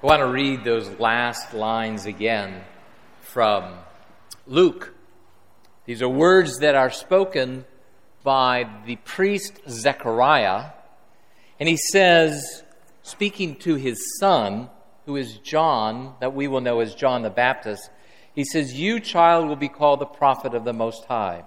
I want to read those last lines again from Luke. These are words that are spoken by the priest Zechariah, and he says, speaking to his son, who is John, that we will know as John the Baptist, he says, "You, child, will be called the prophet of the Most High.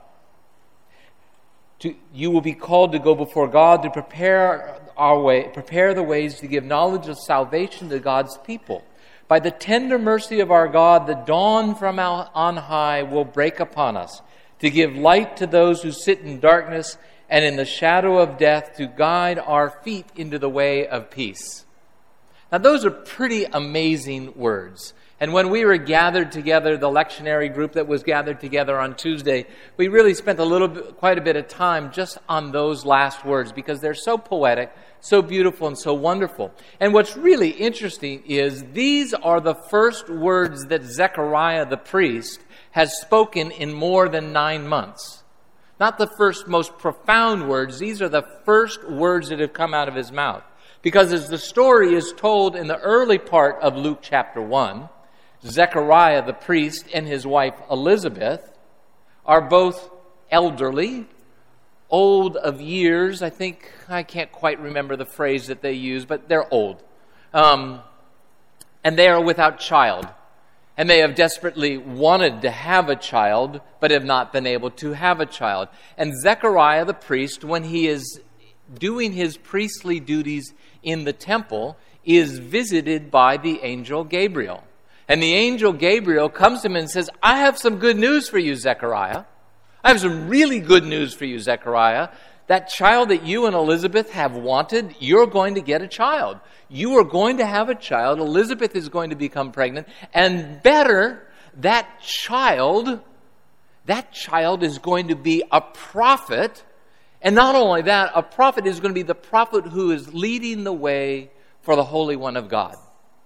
You will be called to go before God to prepare the ways to give knowledge of salvation to God's people. By the tender mercy of our God, the dawn from on high will break upon us, to give light to those who sit in darkness and in the shadow of death, to guide our feet into the way of peace." Now, those are pretty amazing words. And when we were gathered together, the lectionary group that was gathered together on Tuesday, we really spent quite a bit of time just on those last words because they're so poetic, so beautiful, and so wonderful. And what's really interesting is these are the first words that Zechariah the priest has spoken in more than 9 months. Not the first most profound words. These are the first words that have come out of his mouth. Because as the story is told in the early part of Luke chapter 1, Zechariah the priest and his wife Elizabeth are both elderly, old of years. I can't quite remember the phrase that they use, but they're old. And they are without child. And they have desperately wanted to have a child, but have not been able to have a child. And Zechariah the priest, when he is doing his priestly duties in the temple, is visited by the angel Gabriel. And the angel Gabriel comes to him and says, "I have some good news for you, Zechariah. I have some really good news for you, Zechariah. That child that you and Elizabeth have wanted, you're going to get a child. You are going to have a child. Elizabeth is going to become pregnant. And better, that child is going to be a prophet. And not only that, a prophet is going to be the prophet who is leading the way for the Holy One of God."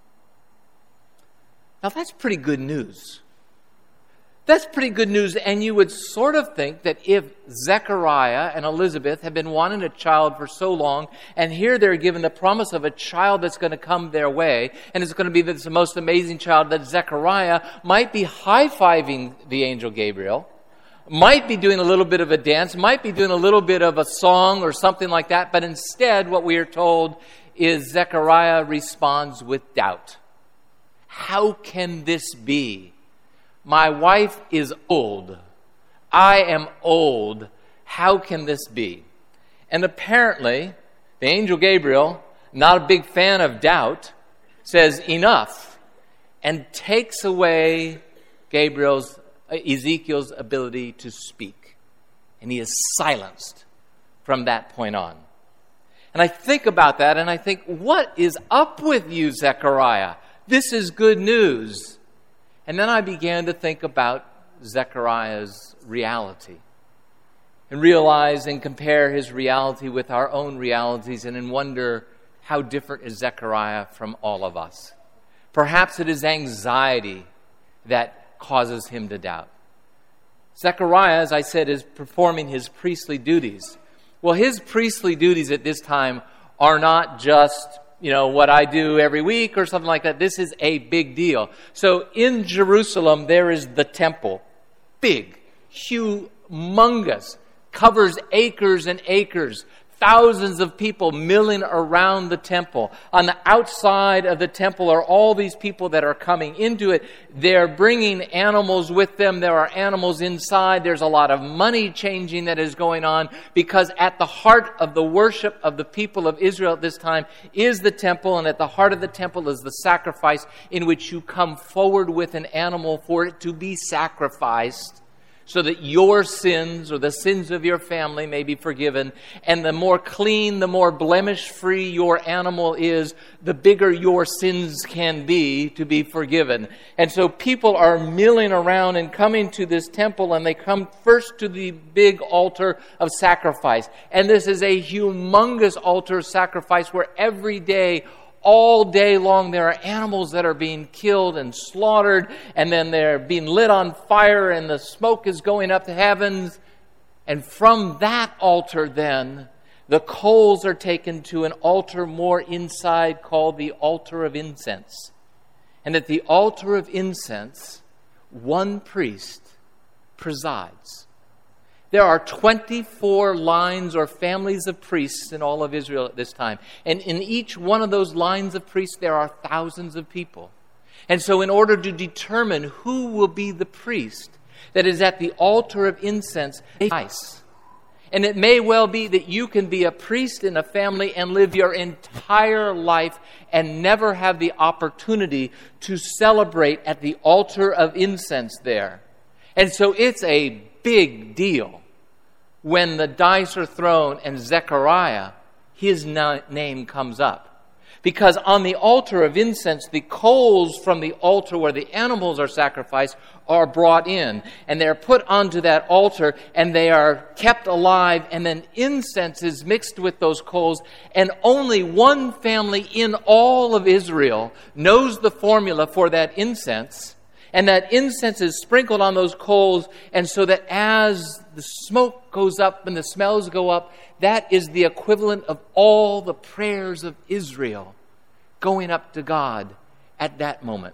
Now, that's pretty good news. That's pretty good news, and you would sort of think that if Zechariah and Elizabeth have been wanting a child for so long, and here they're given the promise of a child that's going to come their way, and it's going to be the most amazing child, that Zechariah might be high-fiving the angel Gabriel, might be doing a little bit of a dance, might be doing a little bit of a song or something like that, but instead what we are told is Zechariah responds with doubt. How can this be? My wife is old. I am old. How can this be? And apparently, the angel Gabriel, not a big fan of doubt, says enough and takes away Ezekiel's ability to speak. And he is silenced from that point on. And I think about that and I think, what is up with you, Zechariah? This is good news. And then I began to think about Zechariah's reality and realize and compare his reality with our own realities and then wonder, how different is Zechariah from all of us? Perhaps it is anxiety that causes him to doubt. Zechariah, as I said, is performing his priestly duties. Well, his priestly duties at this time are not just what I do every week or something like that. This is a big deal. So in Jerusalem, there is the temple. Big, humongous, covers acres and acres. Thousands of people milling around the temple. On the outside of the temple are all these people that are coming into it. They're bringing animals with them. There are animals inside. There's a lot of money changing that is going on, because at the heart of the worship of the people of Israel at this time is the temple, and at the heart of the temple is the sacrifice, in which you come forward with an animal for it to be sacrificed, so that your sins or the sins of your family may be forgiven. And the more clean, the more blemish-free your animal is, the bigger your sins can be to be forgiven. And so people are milling around and coming to this temple, and they come first to the big altar of sacrifice. And this is a humongous altar of sacrifice where every day, all day long, there are animals that are being killed and slaughtered, and then they're being lit on fire, and the smoke is going up to heavens. And from that altar, then, the coals are taken to an altar more inside called the altar of incense. And at the altar of incense, one priest presides. There are 24 lines or families of priests in all of Israel at this time. And in each one of those lines of priests, there are thousands of people. And so in order to determine who will be the priest that is at the altar of incense, they dice. And it may well be that you can be a priest in a family and live your entire life and never have the opportunity to celebrate at the altar of incense there. And so it's a big deal when the dice are thrown and Zechariah, his name comes up. Because on the altar of incense, the coals from the altar where the animals are sacrificed are brought in. And they're put onto that altar and they are kept alive. And then incense is mixed with those coals. And only one family in all of Israel knows the formula for that incense. And that incense is sprinkled on those coals. And so that as the smoke goes up and the smells go up, that is the equivalent of all the prayers of Israel going up to God at that moment.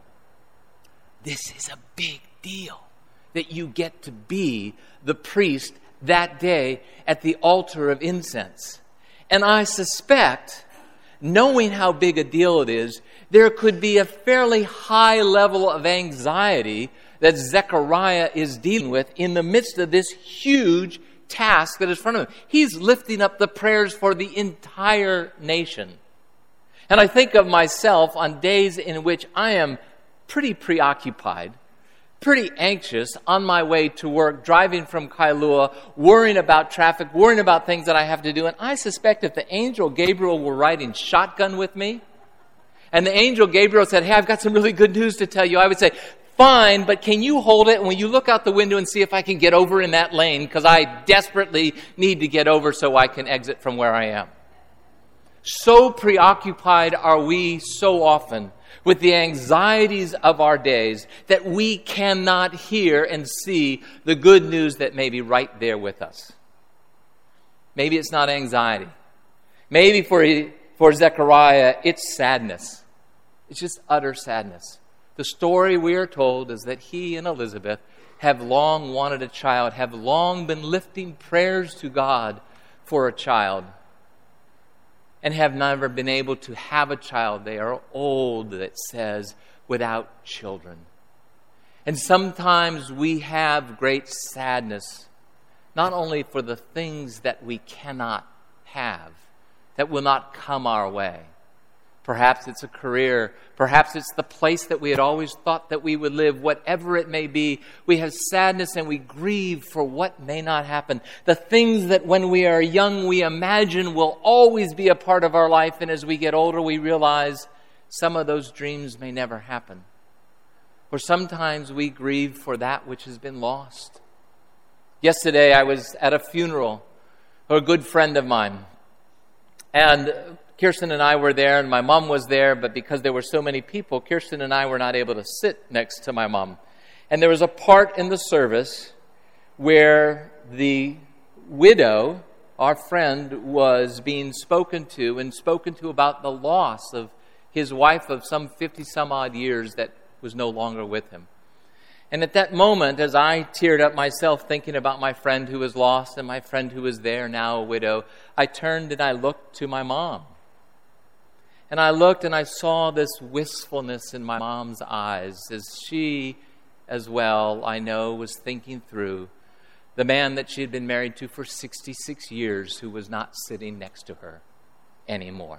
This is a big deal that you get to be the priest that day at the altar of incense. And I suspect, knowing how big a deal it is, there could be a fairly high level of anxiety that Zechariah is dealing with in the midst of this huge task that is in front of him. He's lifting up the prayers for the entire nation. And I think of myself on days in which I am pretty preoccupied, pretty anxious on my way to work, driving from Kailua, worrying about traffic, worrying about things that I have to do. And I suspect if the angel Gabriel were riding shotgun with me, and the angel Gabriel said, "Hey, I've got some really good news to tell you," I would say, "Fine, but can you hold it? And when you look out the window and see if I can get over in that lane, because I desperately need to get over so I can exit from where I am." So preoccupied are we so often with the anxieties of our days that we cannot hear and see the good news that may be right there with us. Maybe it's not anxiety. Maybe for Zechariah, it's sadness. It's just utter sadness. The story we are told is that he and Elizabeth have long wanted a child, have long been lifting prayers to God for a child, and have never been able to have a child. They are old, it says, without children. And sometimes we have great sadness, not only for the things that we cannot have, that will not come our way. Perhaps it's a career. Perhaps it's the place that we had always thought that we would live. Whatever it may be, we have sadness and we grieve for what may not happen. The things that when we are young we imagine will always be a part of our life, and as we get older we realize some of those dreams may never happen. Or sometimes we grieve for that which has been lost. Yesterday I was at a funeral for a good friend of mine. And Kirsten and I were there, and my mom was there, but because there were so many people, Kirsten and I were not able to sit next to my mom. And there was a part in the service where the widow, our friend, was being spoken to about the loss of his wife of some 50-some-odd years that was no longer with him. And at that moment, as I teared up myself thinking about my friend who was lost and my friend who was there, now a widow, I turned and I looked to my mom. And I looked and I saw this wistfulness in my mom's eyes as she, as well, I know, was thinking through the man that she had been married to for 66 years who was not sitting next to her anymore.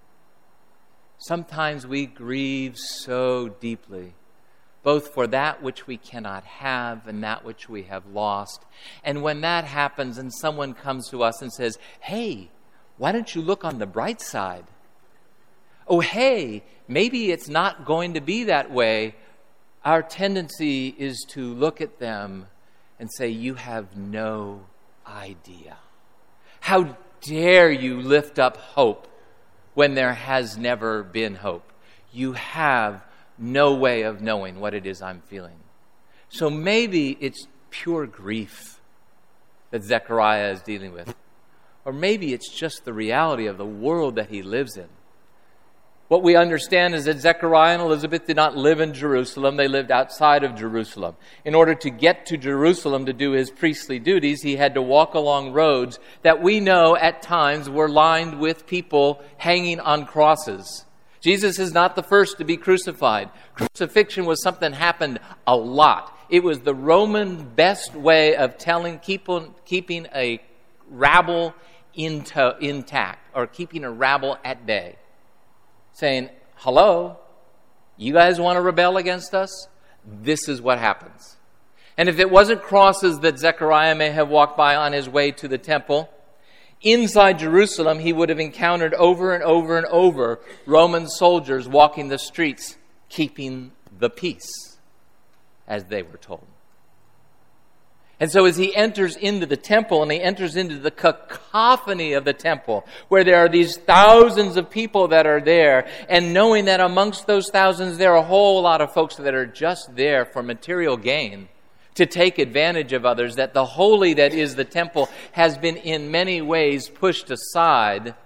Sometimes we grieve so deeply, both for that which we cannot have and that which we have lost. And when that happens and someone comes to us and says, "Hey, why don't you look on the bright side? Oh, hey, maybe it's not going to be that way," our tendency is to look at them and say, "You have no idea. How dare you lift up hope when there has never been hope? You have no way of knowing what it is I'm feeling." So maybe it's pure grief that Zechariah is dealing with. Or maybe it's just the reality of the world that he lives in. What we understand is that Zechariah and Elizabeth did not live in Jerusalem. They lived outside of Jerusalem. In order to get to Jerusalem to do his priestly duties, he had to walk along roads that we know at times were lined with people hanging on crosses. Jesus is not the first to be crucified. Crucifixion was something that happened a lot. It was the Roman best way of keeping a rabble intact, or keeping a rabble at bay. Saying, hello, you guys want to rebel against us? This is what happens. And if it wasn't crosses that Zechariah may have walked by on his way to the temple, inside Jerusalem he would have encountered over and over and over Roman soldiers walking the streets, keeping the peace, as they were told. And so as he enters into the temple, and he enters into the cacophony of the temple, where there are these thousands of people that are there, and knowing that amongst those thousands there are a whole lot of folks that are just there for material gain, to take advantage of others, that the holy that is the temple has been in many ways pushed aside,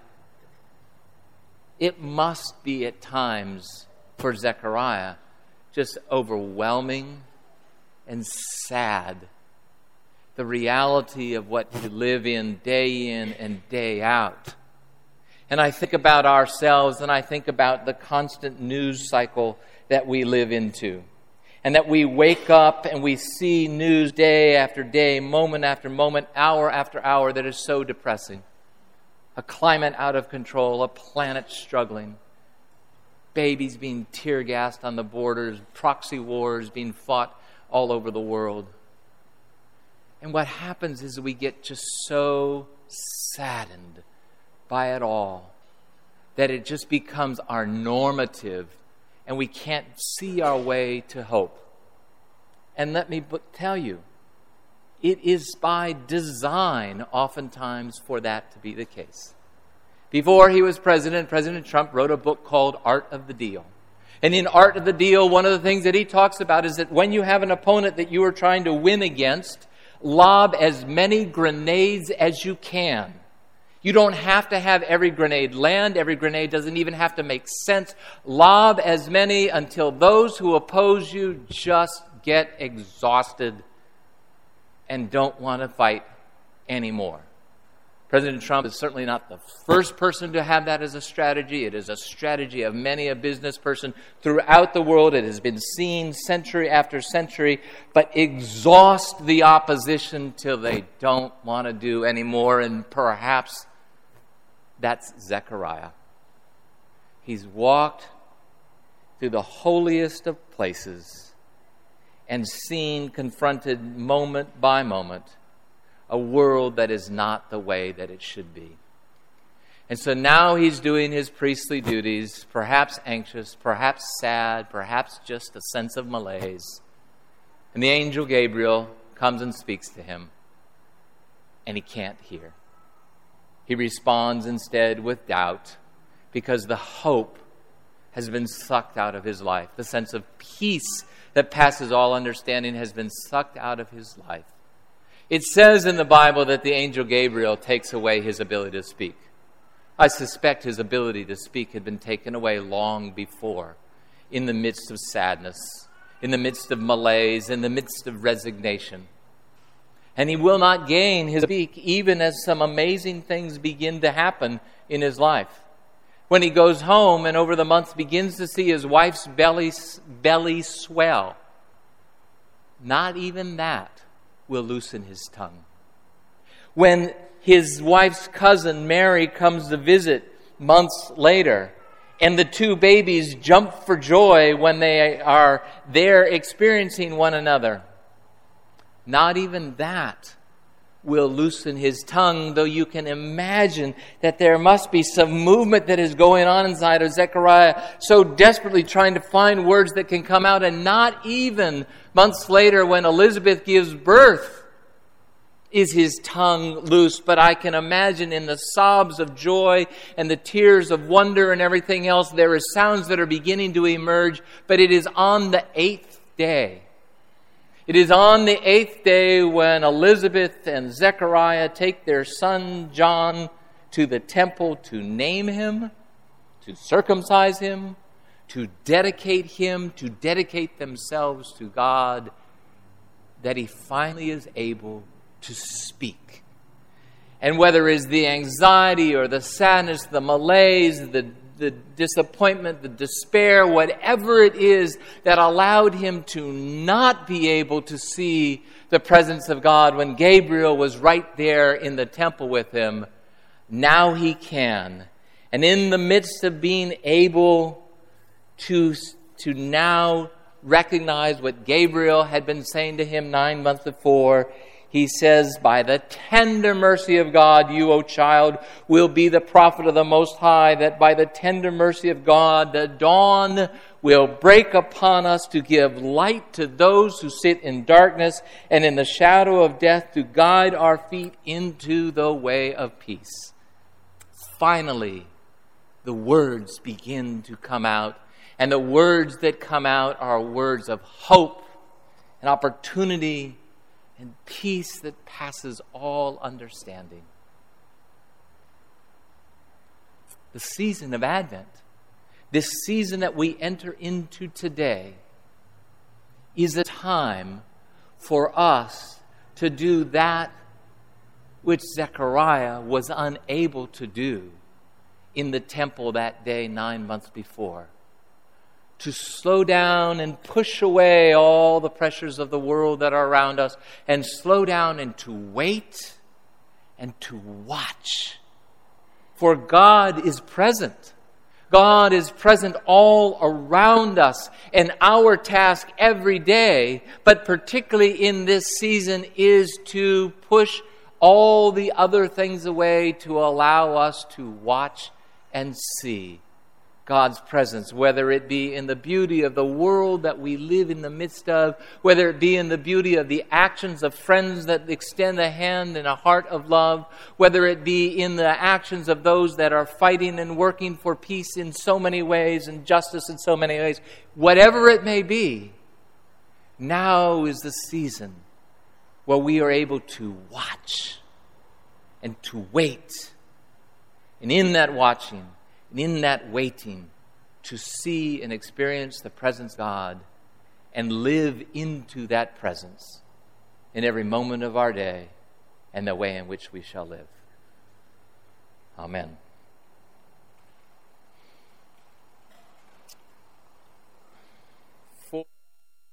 it must be at times for Zechariah just overwhelming and sad. The reality of what you live in and day out. And I think about ourselves, and I think about the constant news cycle that we live into. And that we wake up and we see news day after day, moment after moment, hour after hour, that is so depressing. A climate out of control, a planet struggling, babies being tear-gassed on the borders, proxy wars being fought all over the world. And what happens is we get just so saddened by it all that it just becomes our normative, and we can't see our way to hope. And let me tell you, it is by design oftentimes for that to be the case. Before he was president, President Trump wrote a book called Art of the Deal. And in Art of the Deal, one of the things that he talks about is that when you have an opponent that you are trying to win against, lob as many grenades as you can. You don't have to have every grenade land. Every grenade doesn't even have to make sense. Lob as many until those who oppose you just get exhausted and don't want to fight anymore. President Trump is certainly not the first person to have that as a strategy. It is a strategy of many a business person throughout the world. It has been seen century after century, but exhaust the opposition till they don't want to do anymore. And perhaps that's Zechariah. He's walked through the holiest of places and seen, confronted moment by moment, a world that is not the way that it should be. And so now he's doing his priestly duties, perhaps anxious, perhaps sad, perhaps just a sense of malaise. And the angel Gabriel comes and speaks to him, and he can't hear. He responds instead with doubt, because the hope has been sucked out of his life. The sense of peace that passes all understanding has been sucked out of his life. It says in the Bible that the angel Gabriel takes away his ability to speak. I suspect his ability to speak had been taken away long before, in the midst of sadness, in the midst of malaise, in the midst of resignation. And he will not gain his speak even as some amazing things begin to happen in his life. When he goes home and over the months begins to see his wife's belly swell, not even that will loosen his tongue. When his wife's cousin Mary comes to visit months later, and the two babies jump for joy when they are there experiencing one another, not even that will loosen his tongue, though you can imagine that there must be some movement that is going on inside of Zechariah, so desperately trying to find words that can come out. And not even months later, when Elizabeth gives birth, is his tongue loose. But I can imagine in the sobs of joy and the tears of wonder and everything else, there are sounds that are beginning to emerge. But it is on the 8th day. It is on the 8th day when Elizabeth and Zechariah take their son John to the temple to name him, to circumcise him, to dedicate themselves to God, that he finally is able to speak. And whether it's the anxiety or the sadness, the malaise, the disappointment, the despair, whatever it is that allowed him to not be able to see the presence of God when Gabriel was right there in the temple with him, now he can. And in the midst of being able to now recognize what Gabriel had been saying to him 9 months before, he says, by the tender mercy of God, you, O child, will be the prophet of the Most High, that by the tender mercy of God, the dawn will break upon us to give light to those who sit in darkness and in the shadow of death, to guide our feet into the way of peace. Finally, the words begin to come out, and the words that come out are words of hope and opportunity and peace that passes all understanding. The season of Advent, this season that we enter into today, is a time for us to do that which Zechariah was unable to do in the temple that day 9 months before. To slow down and push away all the pressures of the world that are around us, and slow down and to wait and to watch. For God is present. God is present all around us, and our task every day, but particularly in this season, is to push all the other things away to allow us to watch and see God's presence, whether it be in the beauty of the world that we live in the midst of, whether it be in the beauty of the actions of friends that extend a hand and a heart of love, whether it be in the actions of those that are fighting and working for peace in so many ways and justice in so many ways. Whatever it may be, now is the season where we are able to watch and to wait. And in that watching, and in that waiting, to see and experience the presence of God and live into that presence in every moment of our day and the way in which we shall live. Amen.